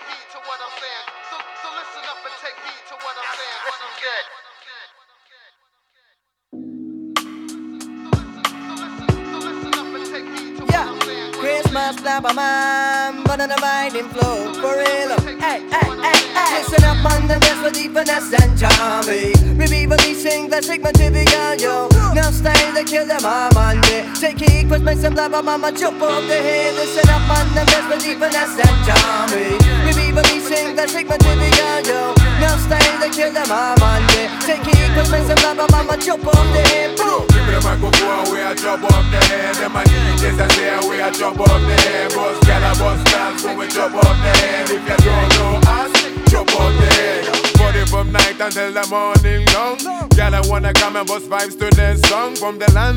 take heed to what I'm saying. So listen up and take heed to what I'm saying. This is good. Christmas flapper man, but on the mind in flow for real. Hey, hey, hey, hey. Listen up man, the best for deepness and charming. We sing the sigma typical yo. Now style they kill them all man. Take heat, cause make some flapper mama jump off the head. Listen up man, the best for deepness and charming. We sing the sigma typical yo. Now style they kill them all man. Take heat, cause make some flapper mama jump off the head. Give me the microphone, we a jump off the head. Them a DJs a say we a jump off the head. Bus gal a bus dance when we jump off the head. If you don't know us, jump off the head. Party from night until the morning long. Gal I wanna come and bust vibes to their song. From the land